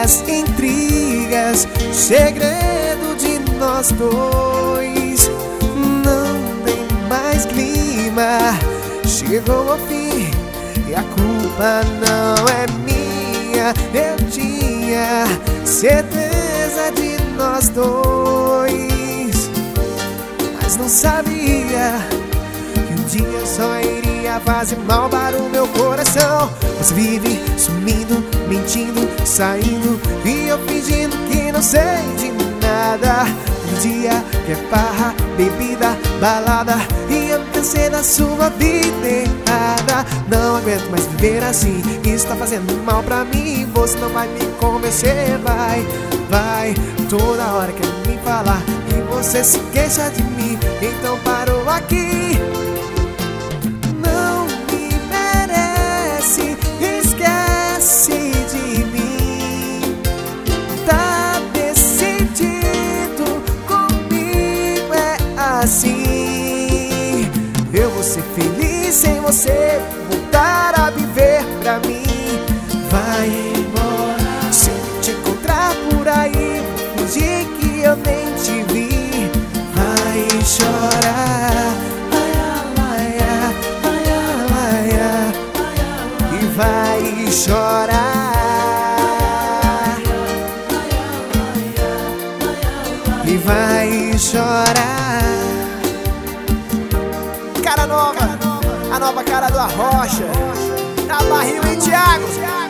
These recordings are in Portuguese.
brigas, intrigas, segredo de nós dois. Não tem mais clima, chegou ao fim e a culpa não é minha. Eu tinha certeza de nós dois, mas não sabia que um dia só iria fazer mal para o meu coração. Você vive sumindo, mentindo, saindo e eu fingindo que não sei de nada. Um dia que é farra, bebida, balada e eu cansei da sua vida errada. Não aguento mais viver assim, isso tá fazendo mal pra mim. Você não vai me convencer, vai toda hora quer me falar e você se queixa de mim, então parou aqui. Não me merece, esquece de mim. Tá decidido, comigo é assim. Eu vou ser feliz sem você voltar a viver pra mim. Vai embora, se eu te encontrar por aí, vou fingir que eu nem te vi. Vai chorar, e vai chorar, e vai chorar. Cara nova, a nova cara do Arrocha, na Barril e Thiago.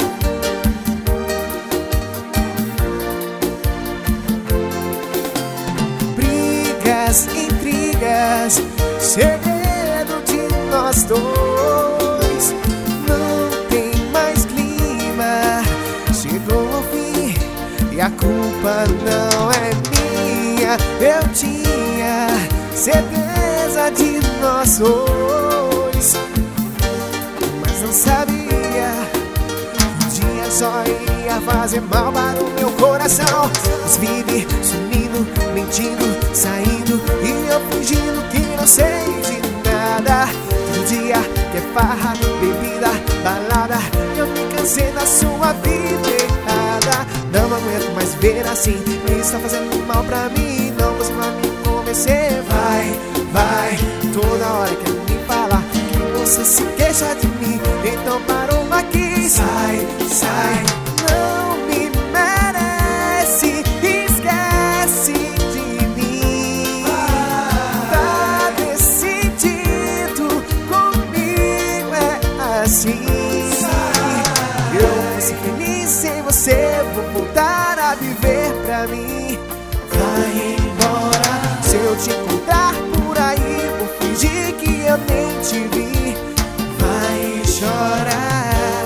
Brigas, intrigas, segredo de nós dois. Não tem mais clima, chegou ao fim e a culpa não é minha. Eu tinha certeza de nós dois, mas não sabia que um dia só iria fazer mal para o meu coração. Mas vive sumindo, mentindo, saindo e eu fingindo que não sei de nada. Um dia que é farra, bebida, balada, eu me cansei da sua vida errada. Não aguento mais ver assim, isso tá fazendo mal pra mim. Não você vai me convencer, vai toda hora quer me falar que você se queixa de mim, então parou aqui. Sai, não me merece, esquece de mim. Tá decidido, comigo é assim. Eu vou ser feliz sem você, vou voltar a viver pra mim. Vai embora, se eu te encontrar por aí, vou fingir que eu nem te vi. Vai chorar,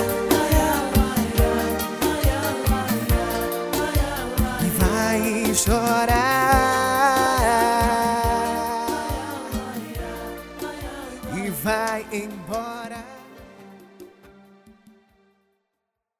e vai chorar, e vai embora.